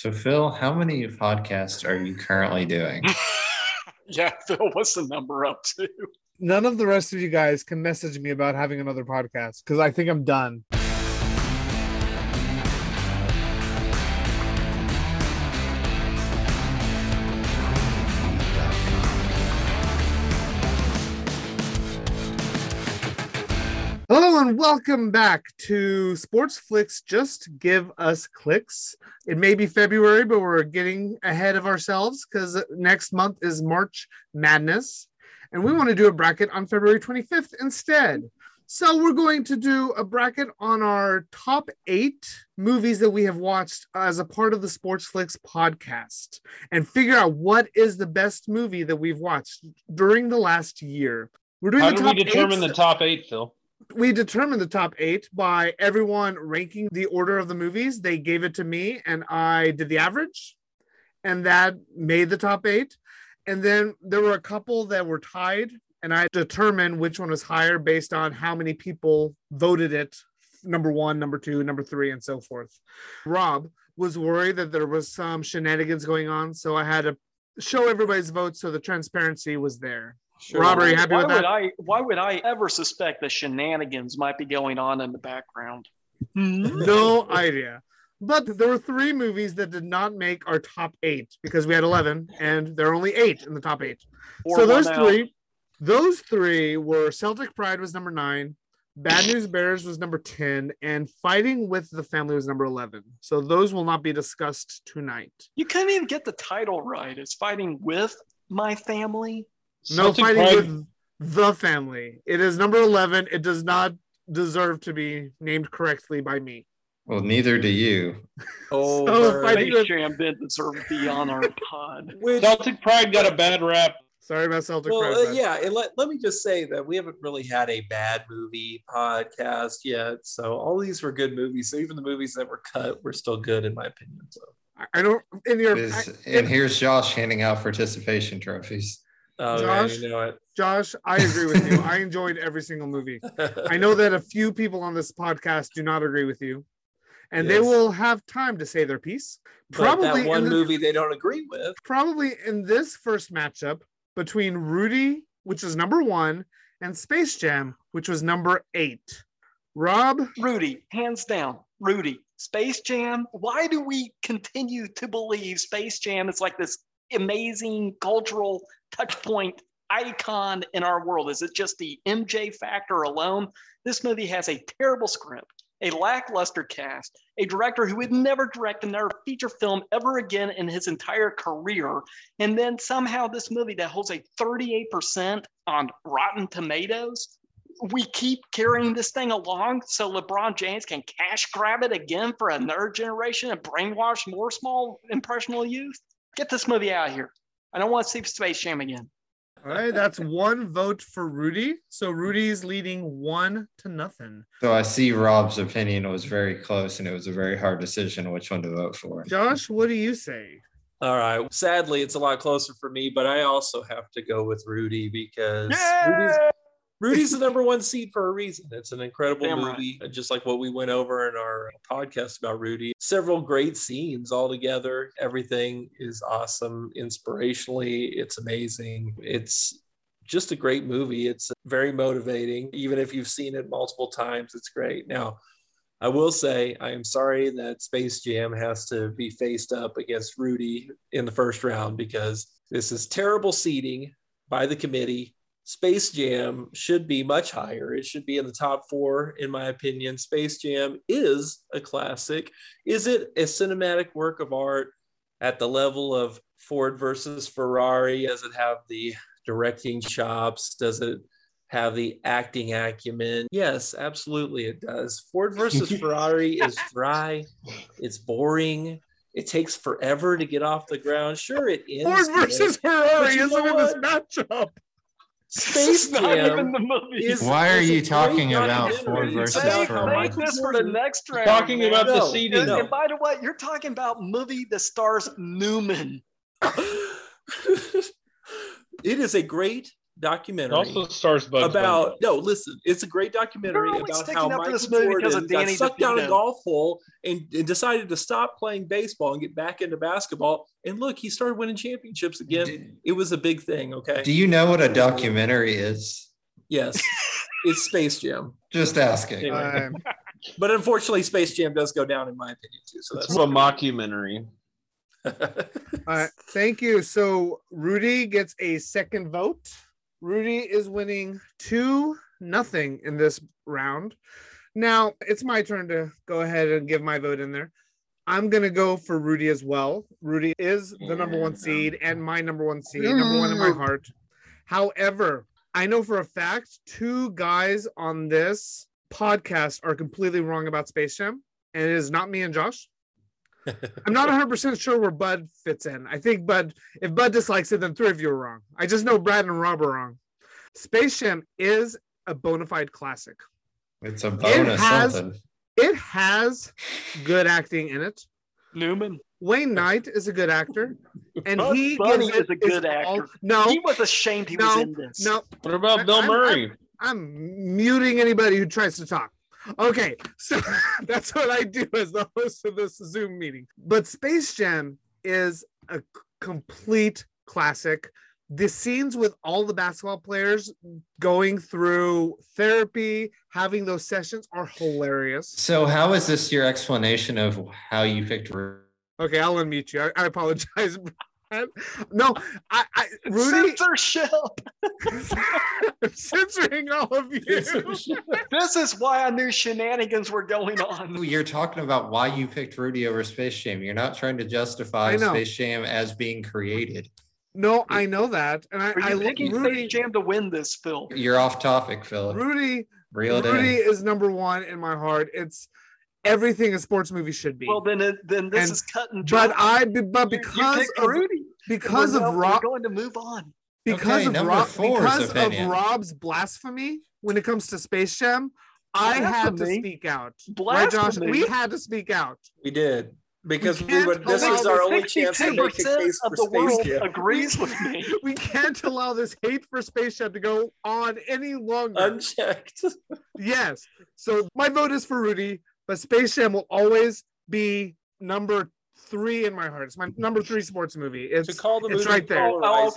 So, Phil, how many podcasts are you currently doing? Yeah, Phil, what's the number up to? None of the rest of you guys can message me about having another podcast because I think I'm done. Hello and welcome back to Sports Flicks Just Give Us Clicks. It may be February, but we're getting ahead of ourselves because next month is March Madness. And we want to do a bracket on February 25th instead. So we're going to do a bracket on our top 8 movies that we have watched as a part of the Sports Flicks podcast and figure out what is the best movie that we've watched during the last year. We're doing How do we determine the top 8, Phil? We determined the top 8 by everyone ranking the order of the movies. They gave it to me and I did the average, and that made the top 8. And then there were a couple that were tied, and I determined which one was higher based on how many people voted it, number 1, number 2, number 3, and so forth. Rob was worried that there was some shenanigans going on, so I had to show everybody's votes so the transparency was there. Sure. Rob, are you happy with that? Why would I ever suspect that shenanigans might be going on in the background? No idea. But there were 3 movies that did not make our top 8 because we had 11 and there are only 8 in the top 8. So those three were Celtic Pride was number 9, Bad News Bears was number 10, and Fighting with the Family was number 11. So those will not be discussed tonight. You couldn't even get the title right. It's Fighting with My Family. No, Fighting with the Family. It is number 11. It does not deserve to be named correctly by me. Well, neither do you. Oh, so Space Jam didn't deserve to be on our pod. Celtic Pride got a bad rap. Sorry about Celtic Pride. And let me just say that we haven't really had a bad movie podcast yet. So all these were good movies. So even the movies that were cut were still good, in my opinion. So I don't. Here's Josh handing out participation trophies. Oh, Josh, man, you know it. Josh, I agree with you. I enjoyed every single movie. I know that a few people on this podcast do not agree with you, and they will have time to say their piece. Probably but that one movie they don't agree with. Probably in this first matchup between Rudy, which is number 1, and Space Jam, which was number 8. Rob? Rudy, hands down. Rudy. Space Jam. Why do we continue to believe Space Jam is like this amazing cultural touch point icon in our world? Is it just the MJ factor alone? This movie has a terrible script, a lackluster cast, a director who would never direct another feature film ever again in his entire career, and then somehow this movie that holds a 38% on Rotten Tomatoes, we keep carrying this thing along so LeBron James can cash grab it again for another generation and brainwash more small impressionable youth. Get this movie out of here. I don't want to see Space Jam again. All right, that's 1 vote for Rudy. So Rudy's leading 1-0. So I see Rob's opinion was very close, and it was a very hard decision which one to vote for. Josh, what do you say? All right. Sadly, it's a lot closer for me, but I also have to go with Rudy because Rudy's the number 1 seed for a reason. It's an incredible movie, just like what we went over in our podcast about Rudy. Several great scenes all together. Everything is awesome. Inspirationally, it's amazing. It's just a great movie. It's very motivating. Even if you've seen it multiple times, it's great. Now, I will say I am sorry that Space Jam has to be faced up against Rudy in the first round because this is terrible seeding by the committee. Space Jam should be much higher. It should be in the top 4, in my opinion. Space Jam is a classic. Is it a cinematic work of art at the level of Ford versus Ferrari? Does it have the directing chops? Does it have the acting acumen? Yes, absolutely it does. Ford versus Ferrari is dry. It's boring. It takes forever to get off the ground. Sure, it ends. Ford versus Ferrari isn't in this matchup. Space Jam. Why are you talking about Ford versus Ferrari? This for the next round. Talking about the seeding. And by the way, you're talking about movie that stars Newman. It is a great documentary. It also stars Bugs about listen, it's a great documentary about how Michael Jordan got sucked down a golf hole and decided to stop playing baseball and get back into basketball. And look, he started winning championships again. It was a big thing. Okay. Do you know what a documentary is? Yes, it's Space Jam. Just asking. Anyway. But unfortunately, Space Jam does go down in my opinion too. So that's a mockumentary. All right, thank you. So Rudy gets a second vote. Rudy is winning 2-0 in this round. Now it's my turn to go ahead and give my vote in there. I'm going to go for Rudy as well. Rudy is the number 1 seed and my number 1 seed, number 1 in my heart. However, I know for a fact 2 guys on this podcast are completely wrong about Space Jam, and it is not me and Josh. I'm not 100% sure where Bud fits in. I think if Bud dislikes it, then 3 of you are wrong. I just know Brad and Rob are wrong. Space Jam is a bona fide classic. It's a bonus something. It has good acting in it. Newman. Wayne Knight is a good actor. And Bunny is a good actor. No. He was ashamed he was in this. No. What about Bill Murray? I'm muting anybody who tries to talk. Okay, so that's what I do as the host of this Zoom meeting. But Space Jam is a complete classic. The scenes with all the basketball players going through therapy, having those sessions are hilarious. So how is this your explanation of how you picked Rudy? Okay, I'll unmute you. I apologize. No, Rudy. Censorship. I'm censoring all of you. This is why I knew shenanigans were going on. You're talking about why you picked Rudy over Space Jam. You're not trying to justify Space Jam as being created. No, I know that, and I picking Space Jam to win this film. You're off topic, Phil. Rudy is number 1 in my heart. It's everything a sports movie should be. Well, then this is cut and dry. But because of Rudy, because of Rob, we're going to move on. Because of Rob's blasphemy when it comes to Space Jam, I had to speak out. Right, Josh? We had to speak out. We did. Because this is our only chance to make a case for Space Jam. Agrees with me. We can't allow this hate for Space Jam to go on any longer. Unchecked. Yes. So my vote is for Rudy, but Space Jam will always be number 3 in my heart. It's my number 3 sports movie. It's right there.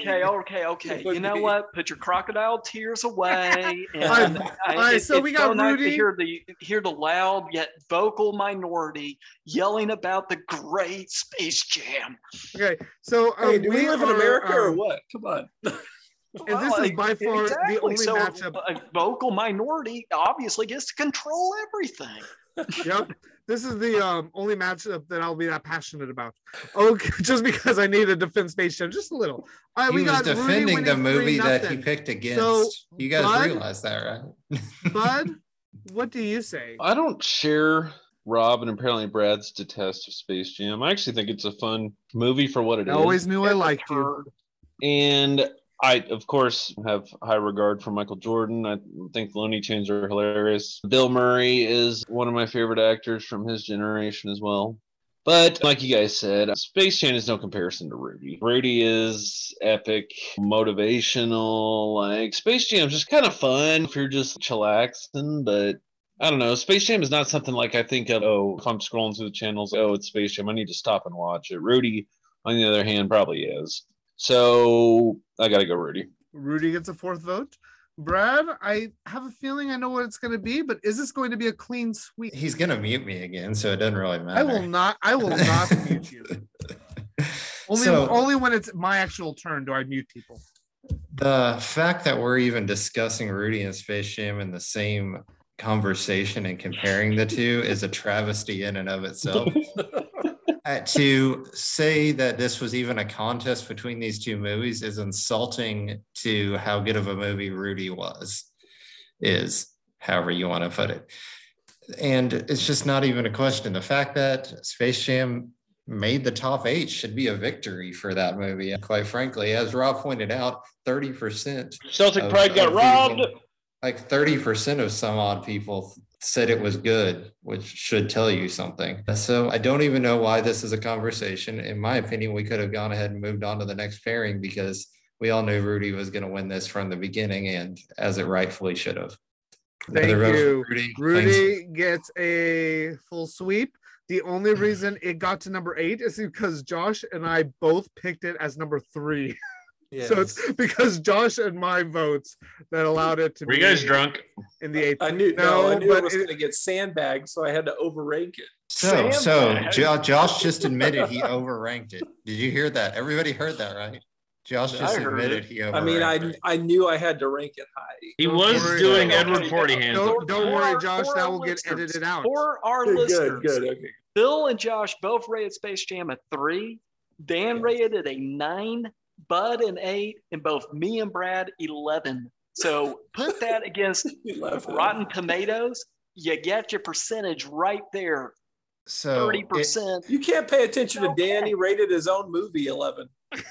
Okay. You know what? Put your crocodile tears away. And all right, so we got Rudy. To hear the loud yet vocal minority yelling about the great Space Jam. Okay, so do we live in America or what? Come on. And this is by far the only matchup. A vocal minority obviously gets to control everything. Yep. This is the only matchup that I'll be that passionate about. Okay, just because I need to defend Space Jam just a little. He was defending the movie that he picked against. So, you guys realize that, right? Bud, what do you say? I don't share Rob and apparently Brad's detest of Space Jam. I actually think it's a fun movie for what it is. I always knew I liked you. And I, of course, have high regard for Michael Jordan. I think Looney Tunes are hilarious. Bill Murray is one of my favorite actors from his generation as well. But like you guys said, Space Jam is no comparison to Rudy. Rudy is epic, motivational. Like Space Jam is just kind of fun if you're just chillaxing. But I don't know. Space Jam is not something like I think of, if I'm scrolling through the channels, it's Space Jam, I need to stop and watch it. Rudy, on the other hand, probably is. So I got to go Rudy. Rudy gets a 4th vote. Brad, I have a feeling I know what it's going to be, but is this going to be a clean sweep? He's going to mute me again, so it doesn't really matter. I will not mute you. Only when it's my actual turn do I mute people. The fact that we're even discussing Rudy and Space Jam in the same conversation and comparing the two is a travesty in and of itself. To say that this was even a contest between these two movies is insulting to how good of a movie Rudy is however you want to put it. And it's just not even a question. The fact that Space Jam made the top 8 should be a victory for that movie. And quite frankly, as Rob pointed out, 30% Celtic pride got robbed. Like 30% of some odd people said it was good, which should tell you something. So I don't even know why this is a conversation. In my opinion, we could have gone ahead and moved on to the next pairing because we all knew Rudy was going to win this from the beginning, and as it rightfully should have. Thank you. Rudy gets a full sweep. The only reason it got to number 8 is because Josh and I both picked it as number 3. Yes. So it's because Josh and my votes that allowed it to be. Were you guys drunk? In the 8th. I knew it was going to get sandbagged, so I had to overrank it. So Josh just admitted he overranked it. Did you hear that? Everybody heard that, right? Josh just admitted he overranked it. I knew I had to rank it high. He was doing Edward Forty-Hand. Don't worry, Josh. That will get edited out. For our listeners, good. Okay. Bill and Josh both rated Space Jam a 3. Dan rated it a 9. Bud an 8, and both me and Brad 11. So put that against Rotten Tomatoes. You get your percentage right there. So 30%. You can't pay attention to Dan. He rated his own movie 11.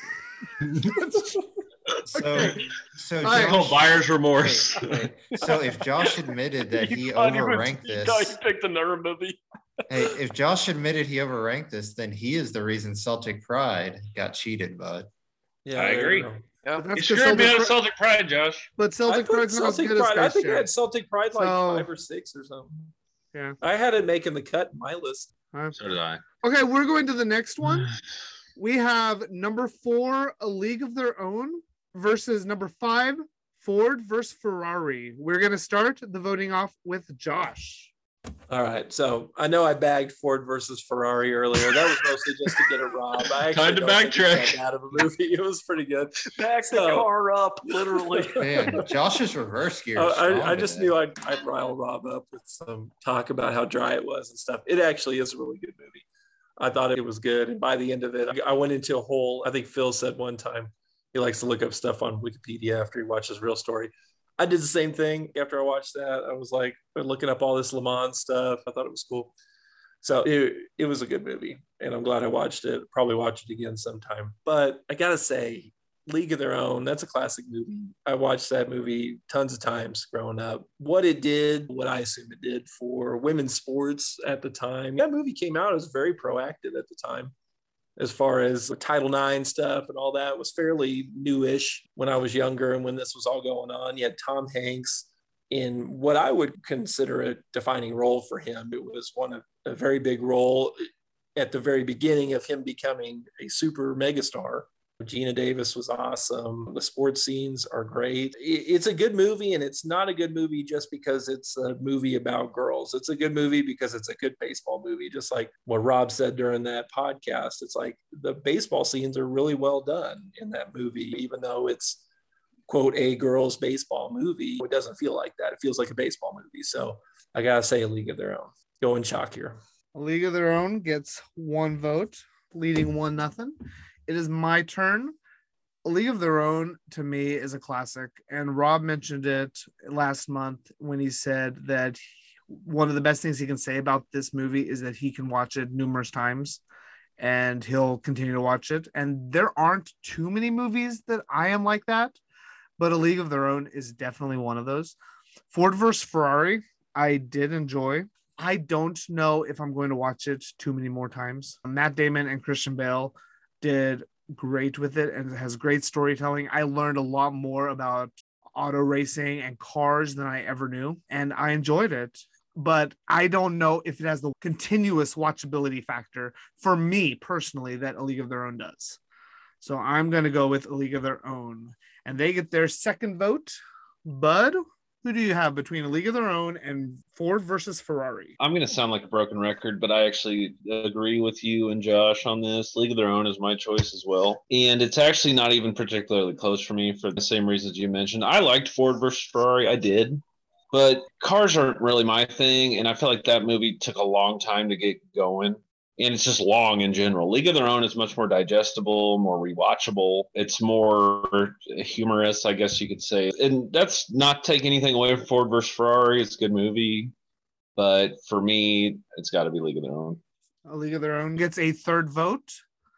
So Josh, buyer's remorse. So if Josh admitted that he overranked this, you picked another movie. Hey, if Josh admitted he overranked this, then he is the reason Celtic Pride got cheated, bud. Yeah, I agree. Yeah. You screwed me out of Celtic Pride, Josh. But Celtic Pride's not as good as Space Jam. I think I had Celtic Pride like 5 or 6 or something. Yeah, I had it making the cut in my list. So did I. Okay, we're going to the next one. We have number 4, A League of Their Own, versus number 5, Ford versus Ferrari. We're going to start the voting off with Josh. All right, so I know I bagged Ford versus Ferrari earlier. That was mostly just to get a Rob. Time to backtrack. Out of a movie, it was pretty good. Back the car up, literally. Man, Josh's reverse gear. I just knew I'd rile Rob up with some talk about how dry it was and stuff. It actually is a really good movie. I thought it was good, and by the end of it, I went into a whole. I think Phil said one time he likes to look up stuff on Wikipedia after he watches Real Story. I did the same thing after I watched that. I was like looking up all this Le Mans stuff. I thought it was cool. So it was a good movie, and I'm glad I watched it. Probably watch it again sometime. But I got to say, League of Their Own, that's a classic movie. I watched that movie tons of times growing up. What it did, what I assume it did for women's sports at the time. That movie came out, it was very proactive at the time. As far as the Title IX stuff and all that was fairly newish when I was younger and when this was all going on. You had Tom Hanks in what I would consider a defining role for him. It was a very big role at the very beginning of him becoming a super megastar. Gina Davis was awesome. The sports scenes are great. It's a good movie, and it's not a good movie just because it's a movie about girls. It's a good movie because it's a good baseball movie. Just like what Rob said during that podcast, it's like the baseball scenes are really well done in that movie, even though it's, quote, a girls' baseball movie. It doesn't feel like that. It feels like a baseball movie. So I got to say, A League of Their Own. Going chalk here. A League of Their Own gets 1 vote, leading 1-0. It is my turn. A League of Their Own, to me, is a classic. And Rob mentioned it last month when he said that one of the best things he can say about this movie is that he can watch it numerous times and he'll continue to watch it. And there aren't too many movies that I am like that, but A League of Their Own is definitely one of those. Ford versus Ferrari, I did enjoy. I don't know if I'm going to watch it too many more times. Matt Damon and Christian Bale did great with it, and it has great storytelling. I learned a lot more about auto racing and cars than I ever knew, and I enjoyed it. But I don't know if it has the continuous watchability factor for me personally that A League of Their Own does. So I'm going to go with A League of Their Own, and they get their second vote. Bud, who do you have between A League of Their Own and Ford versus Ferrari? I'm going to sound like a broken record, but I actually agree with you and Josh on this. League of Their Own is my choice as well. And it's actually not even particularly close for me for the same reasons you mentioned. I liked Ford versus Ferrari. I did. But cars aren't really my thing. And I feel like that movie took a long time to get going. And it's just long in general. League of Their Own is much more digestible, more rewatchable. It's more humorous, I guess you could say. And that's not take anything away from Ford versus Ferrari. It's a good movie. But for me, it's got to be League of Their Own. A League of Their Own gets a third vote.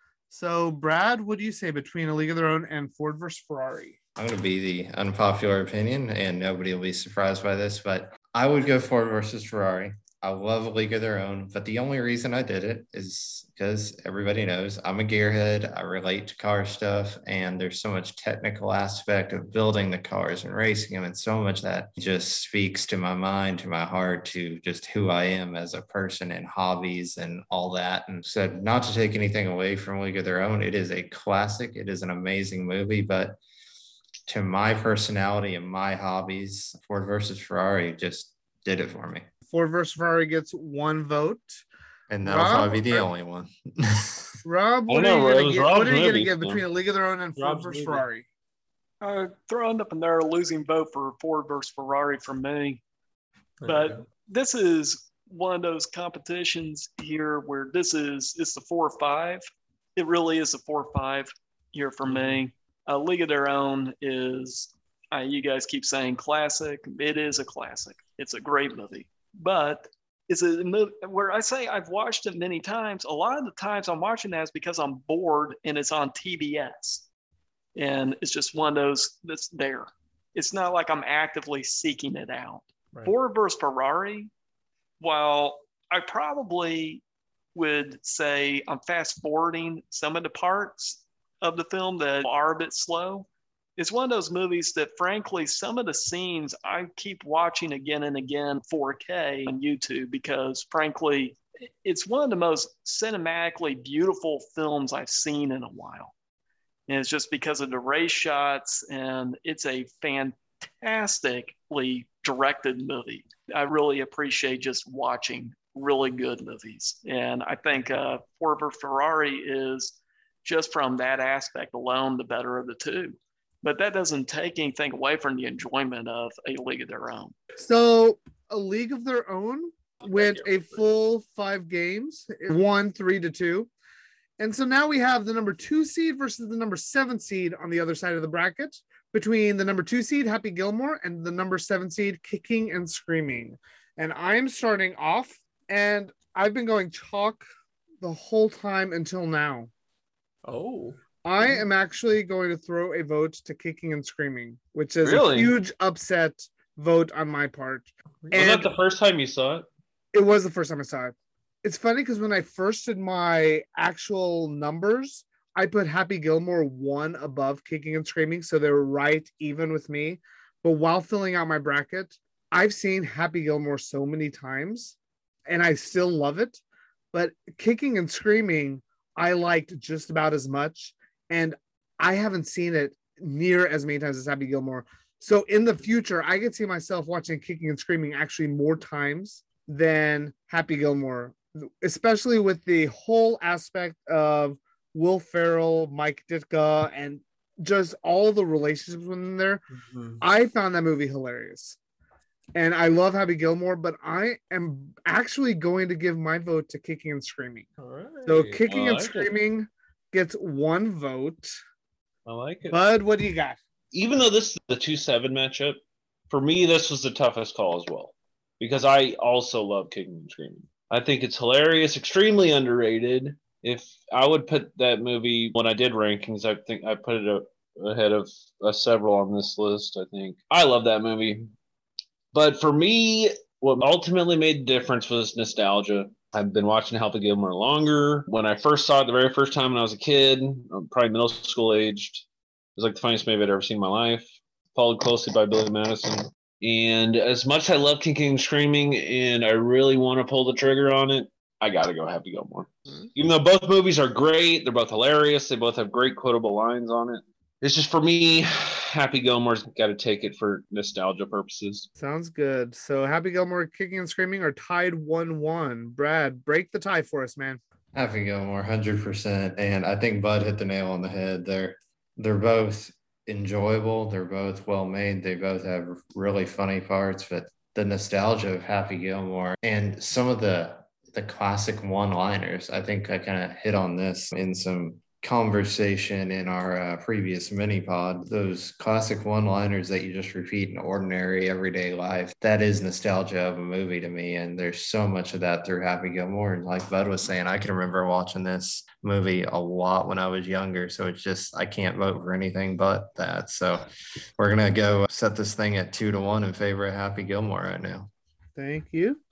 So, Brad, what do you say between A League of Their Own and Ford versus Ferrari? I'm going to be the unpopular opinion, and nobody will be surprised by this, but I would go Ford versus Ferrari. I love League of Their Own, but the only reason I did it is because everybody knows I'm a gearhead. I relate to car stuff, and there's so much technical aspect of building the cars and racing them, and so much that just speaks to my mind, to my heart, to just who I am as a person and hobbies and all that. And so, not to take anything away from League of Their Own, it is a classic. It is an amazing movie, but to my personality and my hobbies, Ford versus Ferrari just did it for me. Ford versus Ferrari gets 1 vote. And that'll probably be the only one. Rob, what are you going to give between A League of Their Own and Ford versus Ferrari? Throwing up in there a losing vote for Ford versus Ferrari from me. But this is one of those competitions here where it's the 4-5. It really is a 4-5 here for me. League of Their Own is, you guys keep saying classic. It is a classic. It's a great movie. But it's a movie where I say I've watched it many times. A lot of the times I'm watching that is because I'm bored and it's on TBS. And it's just one of those that's there. It's not like I'm actively seeking it out. Right. Ford versus Ferrari, while I probably would say I'm fast forwarding some of the parts of the film that are a bit slow, it's one of those movies that, frankly, some of the scenes I keep watching again and again 4K on YouTube because, frankly, it's one of the most cinematically beautiful films I've seen in a while. And it's just because of the race shots, and it's a fantastically directed movie. I really appreciate just watching really good movies. And I think Ford vs. Ferrari is, just from that aspect alone, the better of the two. But that doesn't take anything away from the enjoyment of A League of Their Own. So A League of Their Own went a full 5 games, it won 3-2. And so now we have the number 2 seed versus the number 7 seed on the other side of the bracket, between the number 2 seed, Happy Gilmore, and the number 7 seed, Kicking and Screaming. And I'm starting off, and I've been going chalk the whole time until now. Oh. I am actually going to throw a vote to Kicking and Screaming, which is a huge upset vote on my part. Was that the first time you saw it? It was the first time I saw it. It's funny because when I first did my actual numbers, I put Happy Gilmore 1 above Kicking and Screaming, so they were right even with me. But while filling out my bracket, I've seen Happy Gilmore so many times, and I still love it. But Kicking and Screaming, I liked just about as much. And I haven't seen it near as many times as Happy Gilmore. So in the future, I could see myself watching Kicking and Screaming actually more times than Happy Gilmore, especially with the whole aspect of Will Ferrell, Mike Ditka, and just all the relationships within there. Mm-hmm. I found that movie hilarious. And I love Happy Gilmore, but I am actually going to give my vote to Kicking and Screaming. All right. So Kicking and Screaming gets 1 vote. I like it. Bud, what do you got? Even though this is the 2-7 matchup, for me, this was the toughest call as well. Because I also love Kicking and Screaming. I think it's hilarious, extremely underrated. If I would put that movie, when I did rankings, I think I put it ahead of several on this list, I think. I love that movie. But for me, what ultimately made the difference was nostalgia. I've been watching Happy Gilmore longer. When I first saw it the very first time when I was a kid, probably middle school aged, it was like the funniest movie I'd ever seen in my life. Followed closely by Billy Madison. And as much as I love Kicking and Screaming and I really want to pull the trigger on it, I got to go Happy Gilmore. Mm-hmm. Even though both movies are great, they're both hilarious, they both have great quotable lines on it. It's just, for me, Happy Gilmore's got to take it for nostalgia purposes. Sounds good. So Happy Gilmore, Kicking and Screaming are tied 1-1. Brad, break the tie for us, man. Happy Gilmore, 100%. And I think Bud hit the nail on the head. They're both enjoyable. They're both well made. They both have really funny parts, but the nostalgia of Happy Gilmore and some of the classic one-liners, I think I kind of hit on this in some conversation in our previous mini pod. Those classic one-liners that you just repeat in ordinary everyday life, that is nostalgia of a movie to me. And there's so much of that through Happy Gilmore. And like Bud was saying, I can remember watching this movie a lot when I was younger. So it's just, I can't vote for anything but that. So we're going to go set this thing at 2-1 in favor of Happy Gilmore right now. Thank you.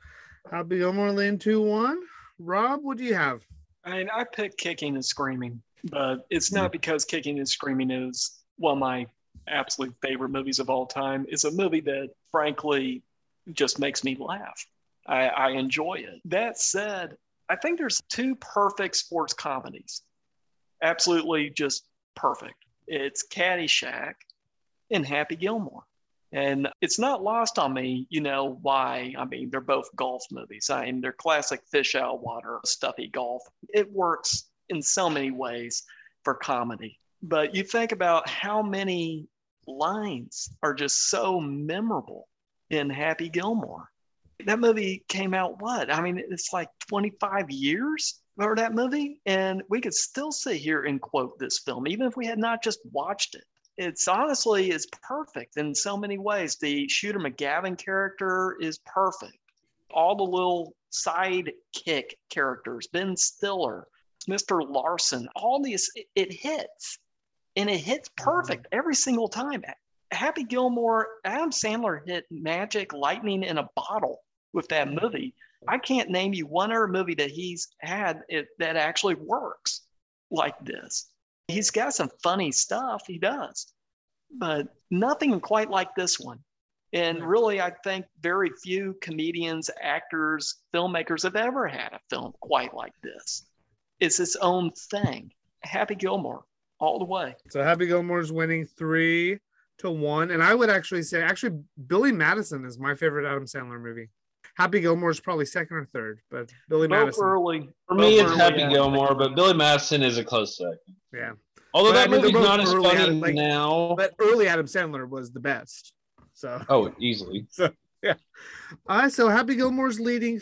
Happy Gilmore lean 2-1. Rob, what do you have? I picked Kicking and Screaming, but it's not because Kicking and Screaming is one of my absolute favorite movies of all time. It's a movie that, frankly, just makes me laugh. I enjoy it. That said, I think there's two perfect sports comedies. Absolutely just perfect. It's Caddyshack and Happy Gilmore. And it's not lost on me, why. I mean, they're both golf movies. They're classic fish out of water, stuffy golf. It works in so many ways for comedy. But you think about how many lines are just so memorable in Happy Gilmore. That movie came out what? I mean, it's like 25 years for that movie. And we could still sit here and quote this film, even if we had not just watched it. It's honestly is perfect in so many ways. The Shooter McGavin character is perfect. All the little sidekick characters, Ben Stiller, Mr. Larson, all these, it hits. And it hits perfect every single time. Happy Gilmore, Adam Sandler hit magic lightning in a bottle with that movie. I can't name you one other movie that he's had that actually works like this. He's got some funny stuff, he does, but nothing quite like this one. And really, I think very few comedians, actors, filmmakers have ever had a film quite like this. It's its own thing. Happy Gilmore, all the way. So Happy Gilmore's winning 3-1. And I would actually say, Billy Madison is my favorite Adam Sandler movie. Happy Gilmore is probably second or third, but Billy Madison. Early. For me, it's Happy Gilmore, but Billy Madison is a close second. Yeah. Although But that movie's not as funny now. But early Adam Sandler was the best. So. Oh, easily. So, yeah. So Happy Gilmore's leading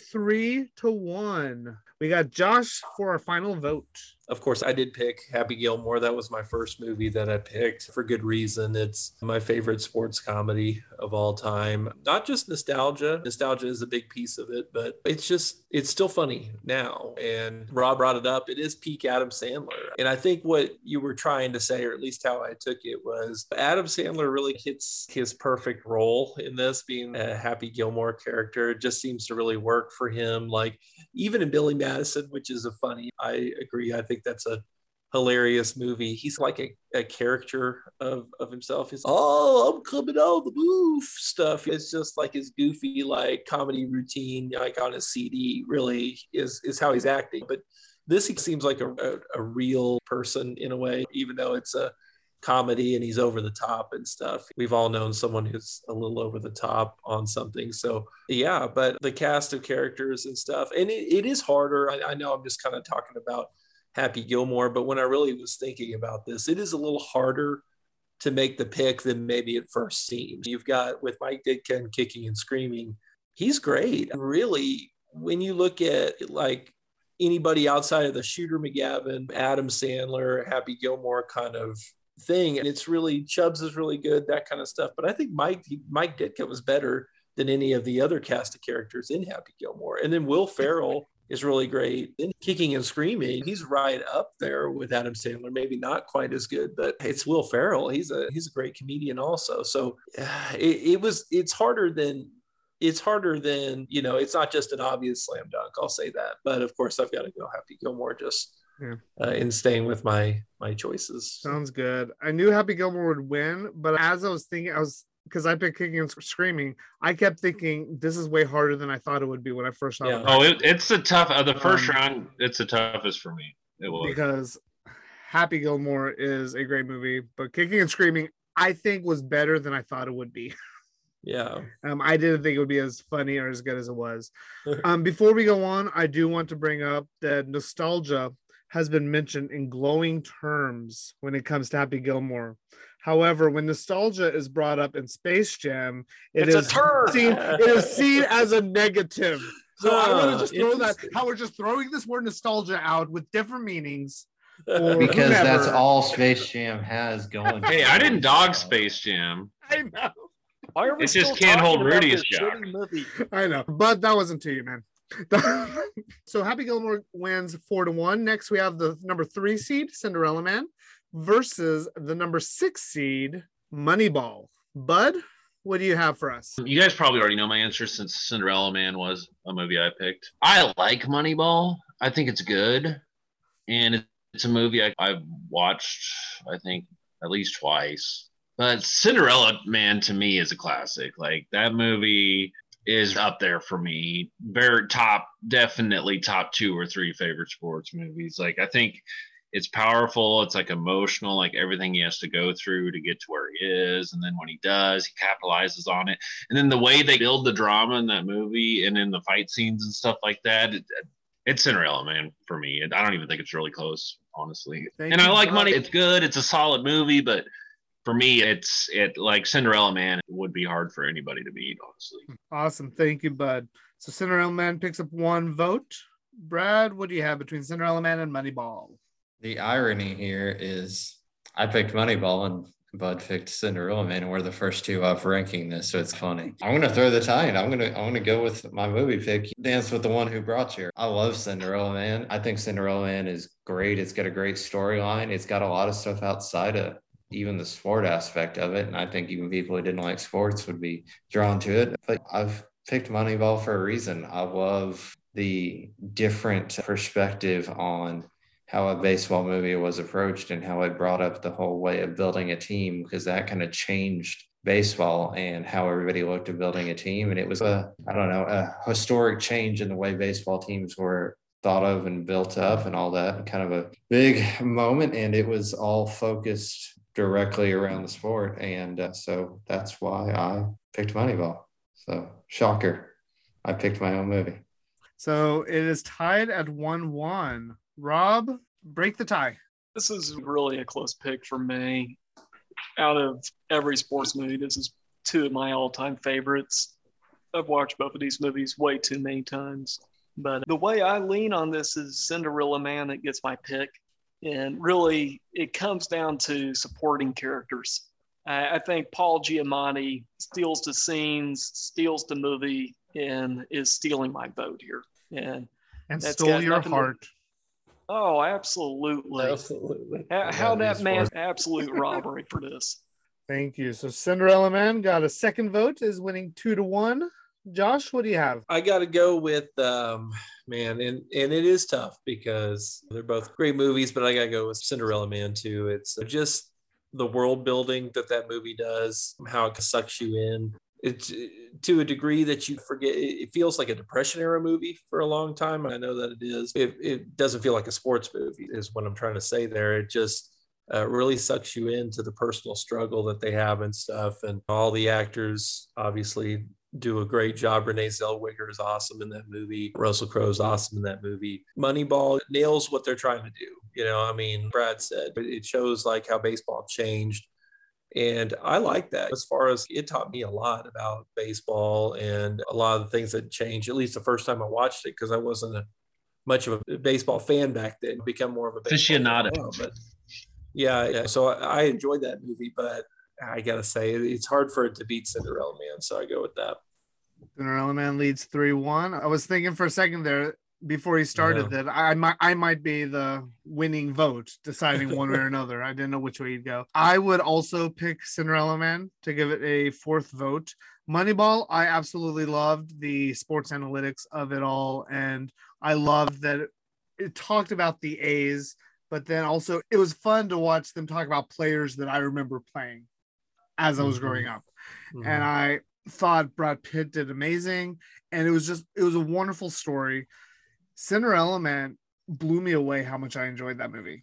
3-1. We got Josh for our final vote. Of course, I did pick Happy Gilmore. That was my first movie that I picked for good reason. It's my favorite sports comedy of all time. Not just nostalgia. Nostalgia is a big piece of it, but it's still funny now. And Rob brought it up. It is peak Adam Sandler. And I think what you were trying to say, or at least how I took it, was Adam Sandler really hits his perfect role in this, being a Happy Gilmore character. It just seems to really work for him. Like even in Billy Madison, which is I agree. I think that's a hilarious movie. He's like a character of himself. He's, I'm coming out of the booth stuff. It's just like his goofy, like comedy routine, like on his CD really is how he's acting. But this, he seems like a real person in a way, even though it's a comedy and he's over the top and stuff. We've all known someone who's a little over the top on something. So yeah, but the cast of characters and stuff, and it is harder. I know I'm just kind of talking about Happy Gilmore, but when I really was thinking about this, it is a little harder to make the pick than maybe it first seems. You've got with Mike Ditka Kicking and Screaming, he's great. Really, when you look at like anybody outside of the Shooter McGavin, Adam Sandler, Happy Gilmore kind of thing, and it's really, Chubbs is really good, that kind of stuff. But I think Mike Ditka was better than any of the other cast of characters in Happy Gilmore. And then Will Ferrell is really great in Kicking and Screaming. He's right up there with Adam Sandler, maybe not quite as good, but it's Will Ferrell. He's a great comedian also. So it's harder than, it's not just an obvious slam dunk. I'll say that. But of course I've got to go Happy Gilmore just in staying with my choices. Sounds good. I knew Happy Gilmore would win, but as I was thinking, because I picked Kicking and Screaming, I kept thinking this is way harder than I thought it would be when I first saw it. Oh, it's the tough. The first round, it's the toughest for me. It was because Happy Gilmore is a great movie, but Kicking and Screaming, I think, was better than I thought it would be. Yeah. I didn't think it would be as funny or as good as it was. Before we go on, I do want to bring up that nostalgia has been mentioned in glowing terms when it comes to Happy Gilmore. However, when nostalgia is brought up in Space Jam, it is seen as a negative. So I want to just throw that, how we're just throwing this word nostalgia out with different meanings. Because that's all Space Jam has going. Hey, I didn't dog Space Jam. I know. Why are we it just can't hold Rudy's job. I know, but that wasn't to you, man. So Happy Gilmore wins 4-1. Next, we have the number 3 seed, Cinderella Man, versus the number 6 seed, Moneyball. Bud, what do you have for us? You guys probably already know my answer since Cinderella Man was a movie I picked. I like Moneyball. I think it's good. And it's a movie I've watched, I think, at least twice. But Cinderella Man to me is a classic. Like, that movie is up there for me. Very top, definitely top 2 or 3 favorite sports movies. Like, I think it's powerful. It's like emotional, like everything he has to go through to get to where he is. And then when he does, he capitalizes on it. And then the way they build the drama in that movie and in the fight scenes and stuff like that, it's Cinderella Man for me. I don't even think it's really close, honestly. I like Money. It's good. It's a solid movie, but for me, it like Cinderella Man would be hard for anybody to beat, honestly. Awesome. Thank you, bud. So Cinderella Man picks up 1 vote. Brad, what do you have between Cinderella Man and Moneyball? The irony here is I picked Moneyball and Bud picked Cinderella Man, and we're the first 2 off ranking this, so it's funny. I'm gonna throw the tie in. I'm gonna go with my movie pick. Dance with the one who brought you here. I love Cinderella Man. I think Cinderella Man is great. It's got a great storyline. It's got a lot of stuff outside of even the sport aspect of it, and I think even people who didn't like sports would be drawn to it. But I've picked Moneyball for a reason. I love the different perspective on how a baseball movie was approached and how it brought up the whole way of building a team, because that kind of changed baseball and how everybody looked at building a team. And it was a historic change in the way baseball teams were thought of and built up and all that, kind of a big moment. And it was all focused directly around the sport. And so that's why I picked Moneyball. So shocker, I picked my own movie. So it is tied at 1-1. Rob, break the tie. This is really a close pick for me. Out of every sports movie, this is 2 of my all-time favorites. I've watched both of these movies way too many times. But the way I lean on this is Cinderella Man that gets my pick. And really, it comes down to supporting characters. I think Paul Giamatti steals the scenes, steals the movie, and is stealing my vote here. And stole your heart. Oh, absolutely. Absolutely. How that man, absolute robbery for this. Thank you. So Cinderella Man got a second vote, is winning 2-1. Josh, what do you have? I got to go with, man, and it is tough because they're both great movies, but I got to go with Cinderella Man too. It's just the world building that movie does, how it sucks you in. It's to a degree that you forget. It feels like a Depression era movie for a long time. I know that it is. It doesn't feel like a sports movie is what I'm trying to say there. It just really sucks you into the personal struggle that they have and stuff. And all the actors obviously do a great job. Renee Zellweger is awesome in that movie. Russell Crowe is awesome in that movie. Moneyball nails what they're trying to do. You know, I mean, Brad said, it shows like how baseball changed. And I like that. As far as it taught me a lot about baseball and a lot of the things that changed, at least the first time I watched it, because I wasn't much of a baseball fan back then. Become more of a baseball aficionado. Fan, but yeah. So I enjoyed that movie, but I got to say, it's hard for it to beat Cinderella Man. So I go with that. Cinderella Man leads 3-1. I was thinking for a second there before he started that I might be the winning vote, deciding one way or another. I didn't know which way you'd go. I would also pick Cinderella Man to give it a 4th vote. Moneyball, I absolutely loved the sports analytics of it all, and I loved that it talked about the A's, but then also it was fun to watch them talk about players that I remember playing as I was growing up. And I thought Brad Pitt did amazing, and it was a wonderful story. Cinderella Man blew me away how much I enjoyed that movie.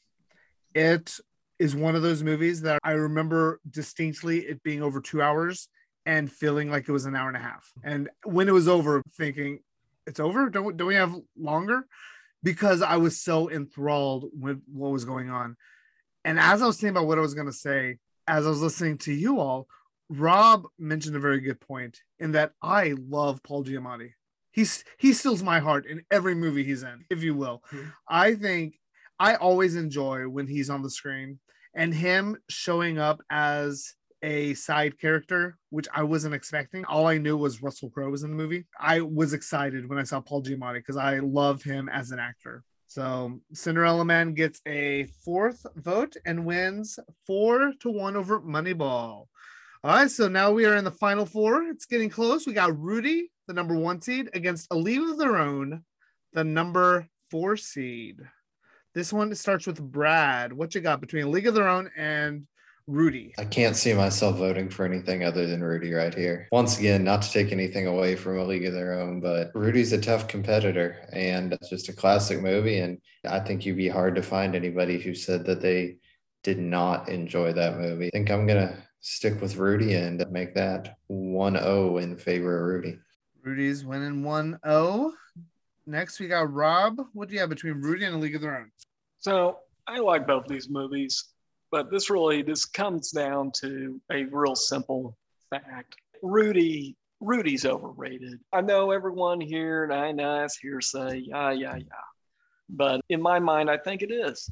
It is one of those movies that I remember distinctly it being over 2 hours and feeling like it was an hour and a half. And when it was over, thinking, it's over? Don't we have longer? Because I was so enthralled with what was going on. And as I was thinking about what I was going to say, as I was listening to you all, Rob mentioned a very good point in that I love Paul Giamatti. He steals my heart in every movie he's in, if you will. I think I always enjoy when he's on the screen, and him showing up as a side character, which I wasn't expecting. All I knew was Russell Crowe was in the movie. I was excited when I saw Paul Giamatti because I love him as an actor. So Cinderella Man gets a 4th vote and wins 4-1 over Moneyball. All right, so now we are in the final four. It's getting close. We got Rudy, the number 1 seed, against A League of Their Own, the number 4 seed. This one starts with Brad. What you got between A League of Their Own and Rudy? I can't see myself voting for anything other than Rudy right here. Once again, not to take anything away from A League of Their Own, but Rudy's a tough competitor and it's just a classic movie. And I think you'd be hard to find anybody who said that they did not enjoy that movie. I think I'm going to stick with Rudy and make that 1-0 in favor of Rudy. Rudy's winning 1-0. Next, we got Rob. What do you have between Rudy and A League of Their Own? So I like both these movies, but this comes down to a real simple fact. Rudy's overrated. I know everyone here, and I know it's hearsay, yeah. But in my mind, I think it is.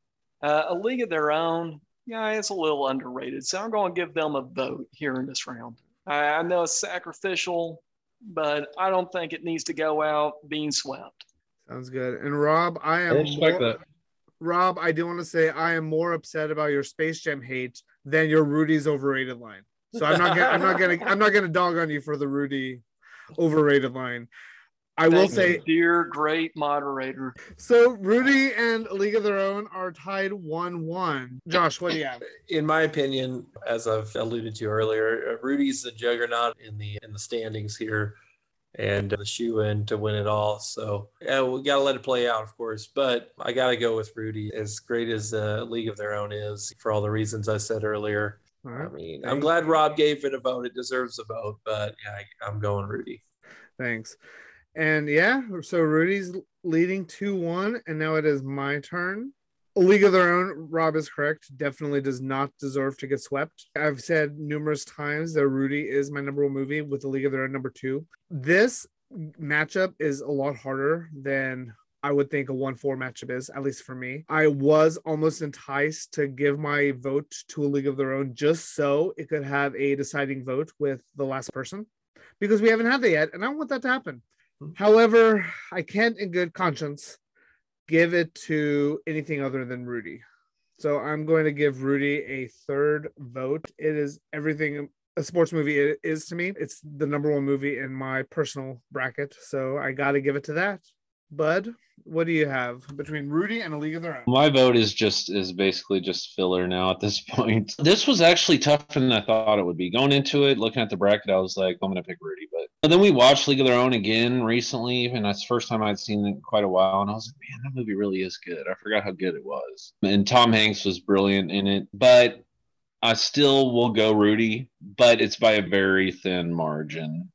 A League of Their Own, yeah, it's a little underrated. So I'm going to give them a vote here in this round. I know it's sacrificial, but I don't think it needs to go out being swept. Sounds good. And Rob, I respect that. Rob, I do want to say I am more upset about your Space Jam hate than your Rudy's overrated line. So I'm not gonna dog on you for the Rudy overrated line. I will say, dear great moderator. So Rudy and A League of Their Own are tied 1-1. Josh, what do you have? In my opinion, as I've alluded to earlier, Rudy's the juggernaut in the standings here, and the shoe-in to win it all. So yeah, we got to let it play out, of course. But I got to go with Rudy. As great as A League of Their Own is, for all the reasons I said earlier. Right. I mean, I'm glad Rob gave it a vote. It deserves a vote. But yeah, I'm going Rudy. Thanks. And yeah, so Rudy's leading 2-1, and now it is my turn. A League of Their Own, Rob is correct, definitely does not deserve to get swept. I've said numerous times that Rudy is my number 1 movie, with A League of Their Own number 2. This matchup is a lot harder than I would think a 1-4 matchup is, at least for me. I was almost enticed to give my vote to A League of Their Own just so it could have a deciding vote with the last person, because we haven't had that yet, and I don't want that to happen. However, I can't in good conscience give it to anything other than Rudy. So I'm going to give Rudy a 3rd vote. It is everything a sports movie is to me. It's the number 1 movie in my personal bracket. So I got to give it to that. Bud, what do you have between Rudy and A League of Their Own? My vote is basically just filler now at this point. This was actually tougher than I thought it would be. Going into it, looking at the bracket, I was like, I'm going to pick Rudy. But then we watched League of Their Own again recently, and that's the first time I'd seen it in quite a while. And I was like, man, that movie really is good. I forgot how good it was. And Tom Hanks was brilliant in it. But I still will go Rudy, but it's by a very thin margin.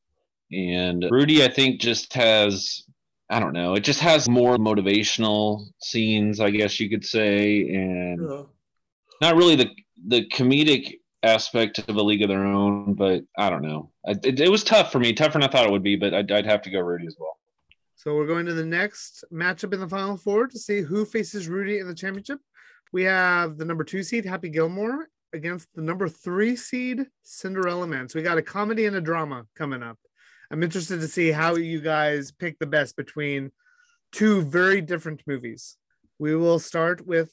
And Rudy, I think, just has... I don't know. It just has more motivational scenes, I guess you could say, and not really the comedic aspect of A League of Their Own. But I don't know. It was tough for me, tougher than I thought it would be. But I'd have to go Rudy as well. So we're going to the next matchup in the Final Four to see who faces Rudy in the championship. We have the number 2 seed Happy Gilmore against the number 3 seed Cinderella Man. So we got a comedy and a drama coming up. I'm interested to see how you guys pick the best between 2 very different movies. We will start with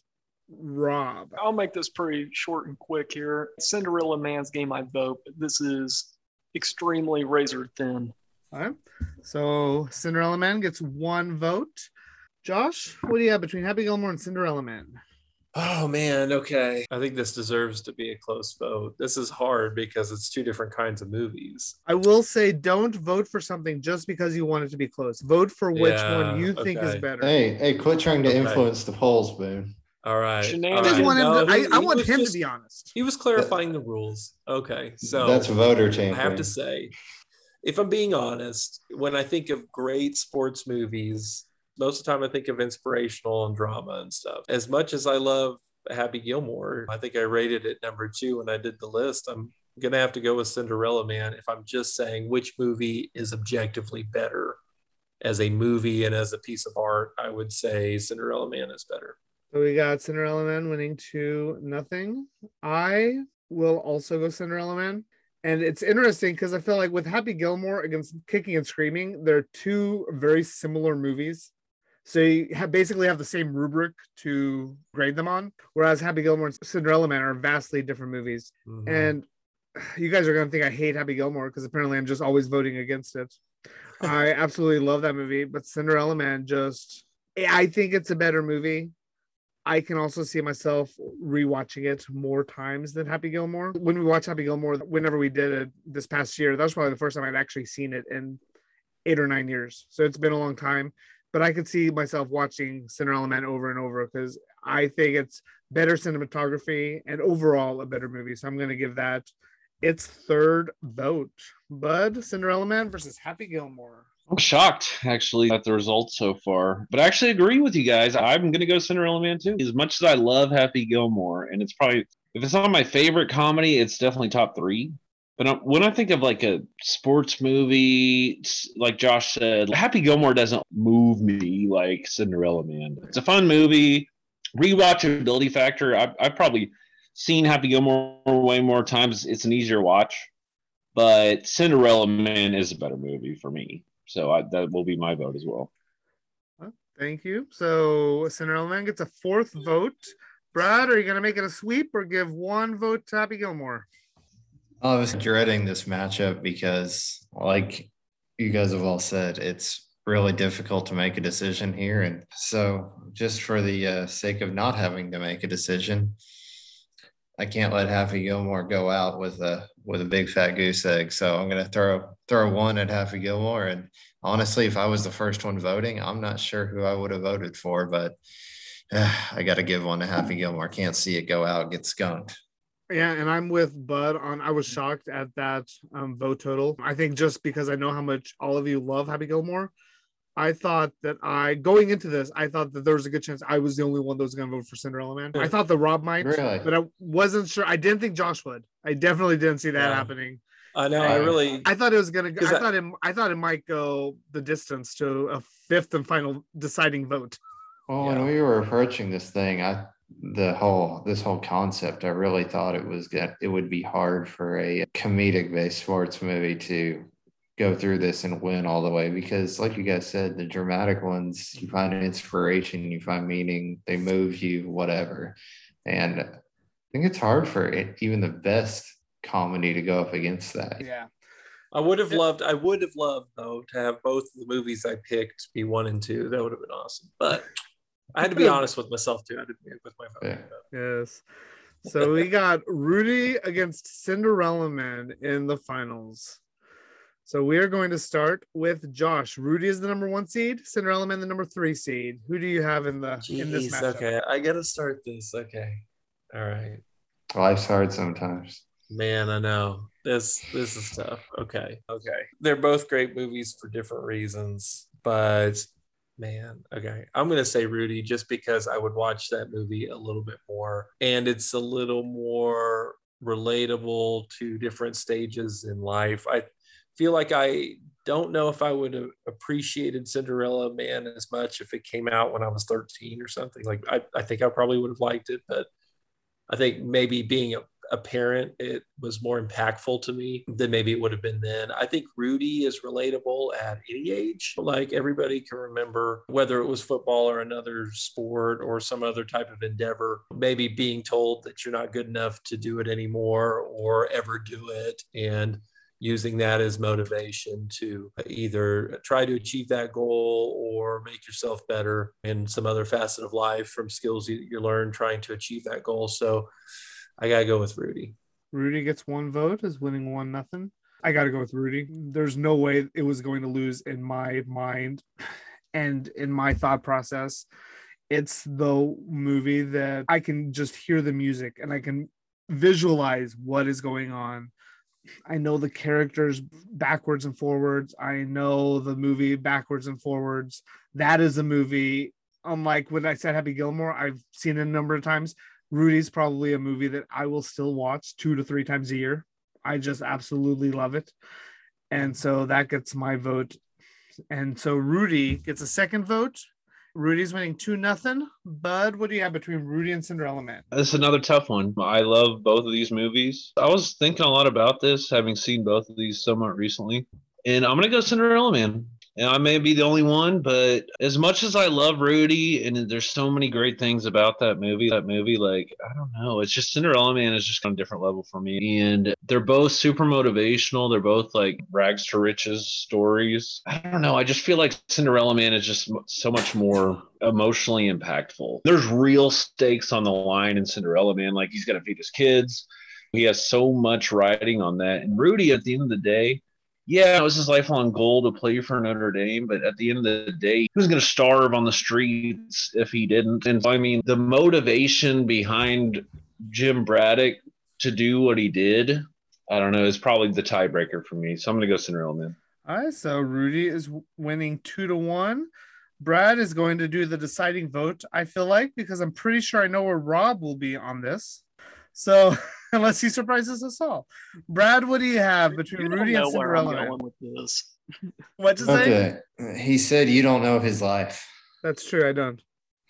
Rob. I'll make this pretty short and quick here. Cinderella Man's game I vote, but this is extremely razor thin. All right. So Cinderella Man gets 1 vote. Josh, what do you have between Happy Gilmore and Cinderella Man? Oh man, okay. I think this deserves to be a close vote. This is hard because it's 2 different kinds of movies. I will say, don't vote for something just because you want it to be close. Vote for which one you think is better. Hey, quit trying to influence the polls, Boone. All right. I want him to be honest. He was clarifying the rules. Okay, so that's voter tampering. I have to say, if I'm being honest, when I think of great sports movies, most of the time I think of inspirational and drama and stuff. As much as I love Happy Gilmore, I think I rated it number 2 when I did the list. I'm going to have to go with Cinderella Man if I'm just saying which movie is objectively better. As a movie and as a piece of art, I would say Cinderella Man is better. So we got Cinderella Man winning 2-0. I will also go Cinderella Man. And it's interesting because I feel like with Happy Gilmore against Kicking and Screaming, they're 2 very similar movies. So you basically have the same rubric to grade them on, whereas Happy Gilmore and Cinderella Man are vastly different movies. Mm-hmm. And you guys are going to think I hate Happy Gilmore because apparently I'm just always voting against it. I absolutely love that movie, but Cinderella Man I think it's a better movie. I can also see myself rewatching it more times than Happy Gilmore. When we watched Happy Gilmore, whenever we did it this past year, that was probably the first time I'd actually seen it in 8 or 9 years. So it's been a long time, but I could see myself watching Cinderella Man over and over because I think it's better cinematography and overall a better movie. So I'm going to give that its third vote. Bud, Cinderella Man versus Happy Gilmore. I'm shocked, actually, at the results so far. But I actually agree with you guys. I'm going to go Cinderella Man, too. As much as I love Happy Gilmore, and it's probably, if it's not my favorite comedy, it's definitely top 3. But when I think of like a sports movie, like Josh said, Happy Gilmore doesn't move me like Cinderella Man. It's a fun movie. Rewatchability factor, I've probably seen Happy Gilmore way more times. It's an easier watch. But Cinderella Man is a better movie for me. So that will be my vote as well. Thank you. So Cinderella Man gets a 4th vote. Brad, are you going to make it a sweep or give 1 vote to Happy Gilmore? I was dreading this matchup because, like you guys have all said, it's really difficult to make a decision here. And so just for the sake of not having to make a decision, I can't let Happy Gilmore go out with a big fat goose egg. So I'm going to throw 1 at Happy Gilmore. And honestly, if I was the first one voting, I'm not sure who I would have voted for, but I got to give 1 to Happy Gilmore. Can't see it go out, get skunked. Yeah, and I'm with Bud on. I was shocked at that vote total. I think just because I know how much all of you love Happy Gilmore, I thought that going into this, I thought that there was a good chance I was the only one that was going to vote for Cinderella Man. I thought that Rob might, really? But I wasn't sure. I didn't think Josh would. I definitely didn't see that happening. I know. I thought it was gonna. I thought it might go the distance to a 5th and final deciding vote. Well, when we were approaching this thing, this whole concept, I really thought it would be hard for a comedic based sports movie to go through this and win all the way, because like you guys said, the dramatic ones, you find inspiration, you find meaning, they move you, whatever. And I think it's hard for even the best comedy to go up against that. Yeah. I would have loved though to have both of the movies I picked be 1 and 2. That would have been awesome. But I had to be honest with myself too. I didn't with my vote. Yeah. Yes. So we got Rudy against Cinderella Man in the finals. So we are going to start with Josh. Rudy is the number 1 seed, Cinderella Man the number 3 seed. Who do you have in this matchup? Okay, I gotta start this. Okay. All right. Life's hard sometimes. Man, I know. This is tough. Okay. They're both great movies for different reasons, but man, okay. I'm going to say Rudy just because I would watch that movie a little bit more, and it's a little more relatable to different stages in life. I feel like I don't know if I would have appreciated Cinderella Man as much if it came out when I was 13 or something. Like I think I probably would have liked it, but I think maybe being a parent, it was more impactful to me than maybe it would have been then. I think Rudy is relatable at any age. Like everybody can remember, whether it was football or another sport or some other type of endeavor, maybe being told that you're not good enough to do it anymore or ever do it, and using that as motivation to either try to achieve that goal or make yourself better in some other facet of life from skills you learn trying to achieve that goal. So I got to go with Rudy. Rudy gets 1 vote, is winning 1-0. I got to go with Rudy. There's no way it was going to lose in my mind and in my thought process. It's the movie that I can just hear the music and I can visualize what is going on. I know the characters backwards and forwards. I know the movie backwards and forwards. That is a movie. Unlike when I said Happy Gilmore, I've seen it a number of times. Rudy's probably a movie that I will still watch 2 to 3 times a year. I just absolutely love it. And so that gets my vote. And so Rudy gets a 2nd vote. Rudy's winning 2-0. Bud, what do you have between Rudy and Cinderella Man? This is another tough one. I love both of these movies. I was thinking a lot about this, having seen both of these somewhat recently. And I'm going to go Cinderella Man. And I may be the only one, but as much as I love Rudy, and there's so many great things about that movie, like, I don't know. It's just Cinderella Man is just on a different level for me. And they're both super motivational. They're both like rags to riches stories. I don't know. I just feel like Cinderella Man is just so much more emotionally impactful. There's real stakes on the line in Cinderella Man. Like, he's got to feed his kids. He has so much riding on that. And Rudy, at the end of the day, yeah, it was his lifelong goal to play for Notre Dame, but at the end of the day, he was going to starve on the streets if he didn't. And I mean, the motivation behind Jim Braddock to do what he did, I don't know, is probably the tiebreaker for me. So I'm going to go Cinderella Man. All right, so Rudy is winning 2-1. Brad is going to do the deciding vote, I feel like, because I'm pretty sure I know where Rob will be on this. So unless he surprises us all. Brad, what do you have between Rudy and Cinderella Man? With this. What'd you say? Okay. He said you don't know his life. That's true, I don't.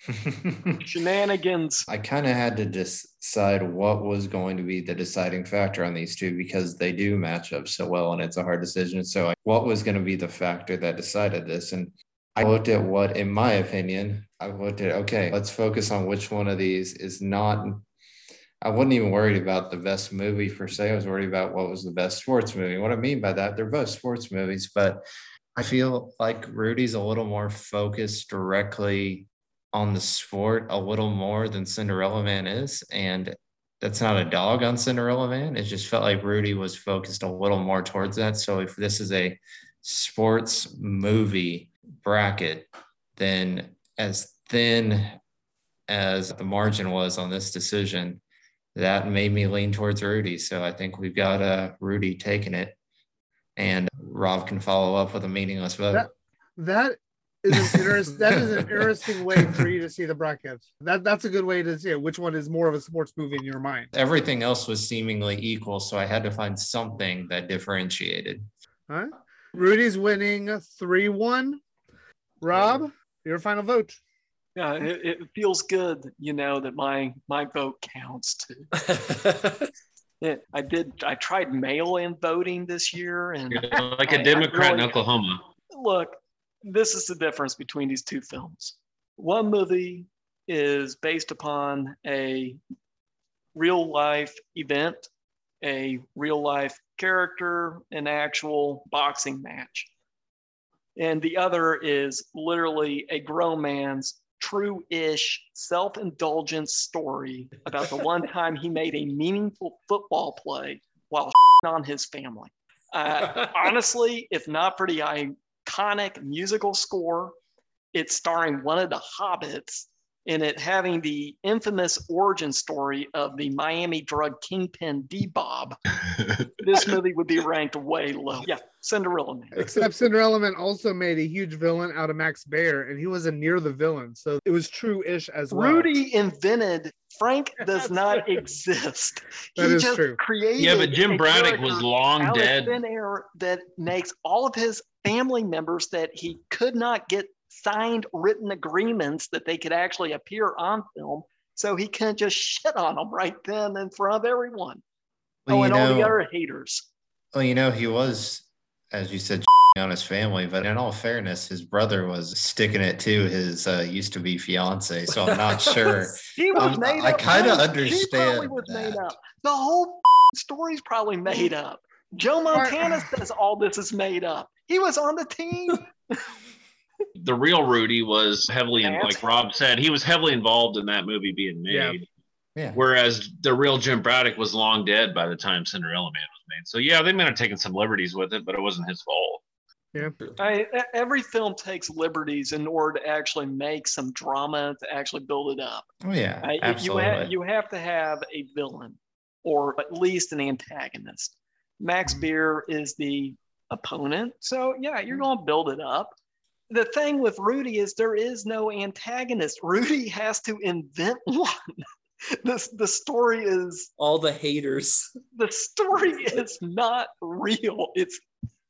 Shenanigans. I kind of had to decide what was going to be the deciding factor on these two because they do match up so well and it's a hard decision. So what was going to be the factor that decided this? And I looked at what, in my opinion, okay, let's focus on which one of these is not. I wasn't even worried about the best movie per se. I was worried about what was the best sports movie. What I mean by that, they're both sports movies, but I feel like Rudy's a little more focused directly on the sport a little more than Cinderella Man is. And that's not a dog on Cinderella Man. It just felt like Rudy was focused a little more towards that. So if this is a sports movie bracket, then as thin as the margin was on this decision, that made me lean towards Rudy. So I think we've got Rudy taking it, and Rob can follow up with a meaningless vote. That is an interesting way for you to see the bracket. That's a good way to see it. Which one is more of a sports movie in your mind? Everything else was seemingly equal, so I had to find something that differentiated. All right. Rudy's winning 3-1. Rob, your final vote. Yeah, it feels good, that my vote counts too. I tried mail-in voting this year, and like a Democrat in Oklahoma. Look, this is the difference between these two films. One movie is based upon a real life event, a real life character, an actual boxing match. And the other is literally a grown man's true-ish self-indulgent story about the one time he made a meaningful football play while on his family. Honestly, if not for the iconic musical score, it's starring one of the Hobbits, and it having the infamous origin story of the Miami drug kingpin D-Bob, this movie would be ranked way low. Yeah, Cinderella Man. Except Cinderella Man also made a huge villain out of Max Baer, and he wasn't near the villain, so it was true-ish as well. Rudy invented Frank does not exist. That is true. Created but Jim Braddock was long dead. Thin air that makes all of his family members that he could not get signed written agreements that they could actually appear on film, so he couldn't just shit on them right then in front of everyone. Well, and all the other haters. Well, he was, as you said, on his family, but in all fairness, his brother was sticking it to his used to be fiance, so I'm not sure. He was made up. I kind of understand. He probably was made up. The whole story's probably made up. Joe Montana says all this is made up. He was on the team. The real Rudy was heavily, like Rob said, he was heavily involved in that movie being made. Yeah. Whereas the real Jim Braddock was long dead by the time Cinderella Man was made. So yeah, they might have taken some liberties with it, but it wasn't his fault. Yeah. Every film takes liberties in order to actually make some drama, to actually build it up. Oh yeah, absolutely. You have to have a villain, or at least an antagonist. Max Baer is the opponent, so yeah, you're going to build it up. The thing with Rudy is there is no antagonist. Rudy has to invent one. The story is all the haters. The story is not real. It's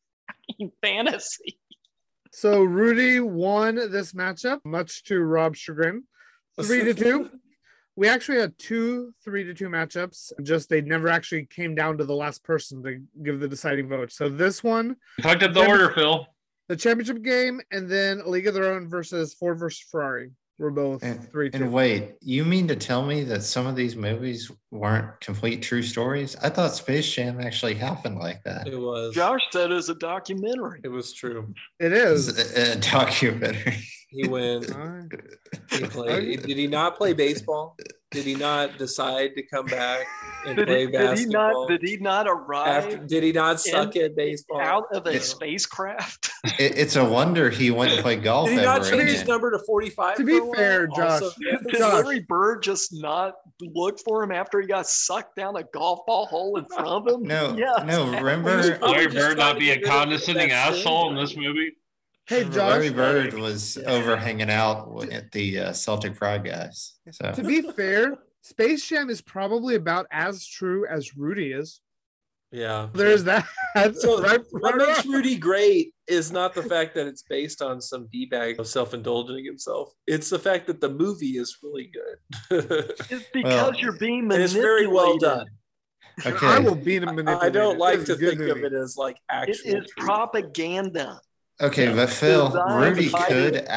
fantasy. So Rudy won this matchup, much to Rob's chagrin, 3-2. We actually had 2 3-2 matchups. Just they never actually came down to the last person to give the deciding vote. So this one, you fucked up the order, Phil. the championship game, and then A League of Their Own versus Ford versus Ferrari. We're both 3-2. And wait, you mean to tell me that some of these movies weren't complete true stories? I thought Space Jam actually happened like that. It was. Josh said it was a documentary. It was true. It It's is. a documentary. He went. Alright. He played. Did he not play baseball? Did he not decide to come back and play basketball? Did he not arrive Did he not suck at baseball? out of a spacecraft? It's a wonder he went to play golf. Did he not ever change his again. number to 45? To be for a while? fair, Josh, Also- Did Josh. Larry Bird just not look for him after he got sucked down a golf ball hole in front of him? No, Yes. no. Remember, Probably Larry just Bird trying not to be a get rid of condescending that asshole in sting. this movie. Hey, Josh. Larry Bird was over hanging out with the Celtic Pride guys. So To be fair, Space Jam is probably about as true as Rudy is. Yeah. There's that. So right, what makes Rudy great is not the fact that it's based on some D-bag of self-indulging himself. It's the fact that the movie is really good. It's because Well, you're being and manipulated. it's very well done. okay. I will be manipulated. I don't like It's to a good think of movie. it as like It actual is truth. propaganda. Okay, but Phil, Designed Rudy by could the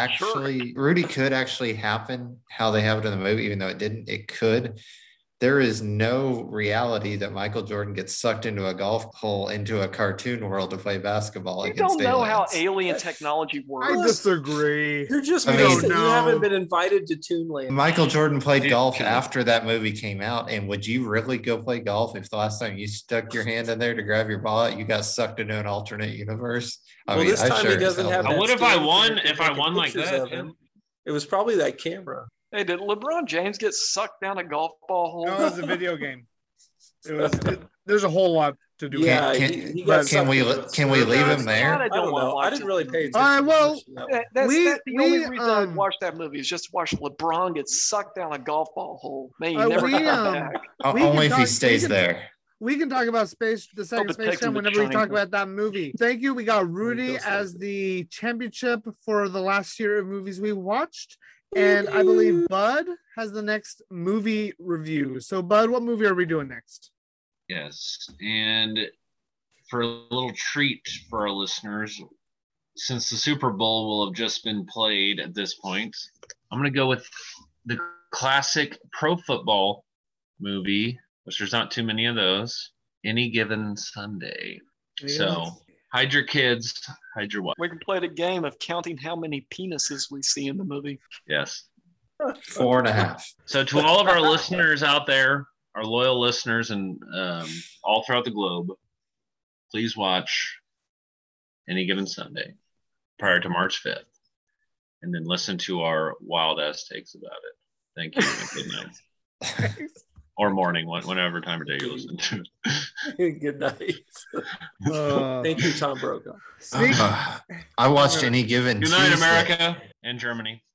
actually happen how they have it in the movie, even though it didn't. It could. There is no reality that Michael Jordan gets sucked into a golf hole into a cartoon world to play basketball You against don't know how aliens. alien technology I works. disagree. You're just I pissed mean- that you No. haven't been invited to Toonland. Michael Jordan played Dude, golf okay. after that movie came out, and would you really go play golf if the last time you stuck your hand in there to grab your ball out, you got sucked into an alternate universe? I Well, mean, this I time sure he as doesn't hell have would. that What if I stand won- for if I taking won like pictures that, of him. It was probably that camera. Hey, did LeBron James get sucked down a golf ball hole? No, it was a video game. There's a whole lot to do. Yeah, with it. Can- he got can sucked we into a can we surf. leave That's him there? not a- I don't wanna know. watch I didn't it. really pay attention. All right, well, to that one. That's We- the only we, reason I'd um, watch that movie is just to watch LeBron get sucked down a golf ball hole. Man, you Uh, never we, come um, back. we can Only if he talk- stays we can- there. We can talk about the second but Space take him Jam to whenever we talk China. about that movie. Thank you. We got Rudy goes as like the championship for the last year of movies we watched. And I believe Bud has the next movie review. So, Bud, what movie are we doing next? Yes, and for a little treat for our listeners, since the Super Bowl will have just been played at this point, I'm going to go with the classic pro football movie, which there's not too many of those, Any Given Sunday. So hide your kids, hide your wife. We can play the game of counting how many penises we see in the movie. Yes. 4.5. So to all of our listeners out there, our loyal listeners and all throughout the globe, please watch Any Given Sunday prior to March 5th, and then listen to our wild ass takes about it. Thank you and good night. Or morning, whenever time of day you listen to it. Good night. Uh, Thank you, Tom Brokaw. speak- I watched Any Given Good night, Tuesday. America and Germany.